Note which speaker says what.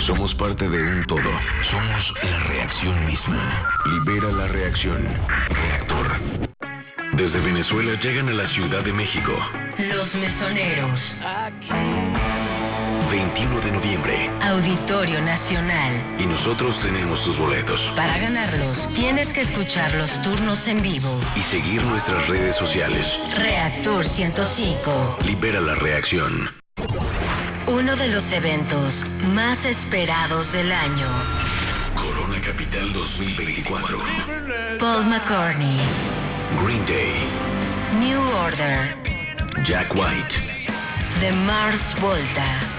Speaker 1: Somos parte de un todo. Somos la reacción misma. Libera la reacción. Reactor. Desde Venezuela llegan a la Ciudad de México.
Speaker 2: Los Mesoneros.
Speaker 1: 21 de noviembre.
Speaker 2: Auditorio Nacional.
Speaker 1: Y nosotros tenemos tus boletos.
Speaker 2: Para ganarlos, tienes que escuchar los turnos en vivo.
Speaker 1: Y seguir nuestras redes sociales.
Speaker 2: Reactor 105.
Speaker 1: Libera la reacción.
Speaker 2: Uno de los eventos más esperados del año.
Speaker 1: Corona Capital 2024.
Speaker 2: Paul McCartney.
Speaker 1: Green Day.
Speaker 2: New Order.
Speaker 1: Jack White.
Speaker 2: The Mars Volta.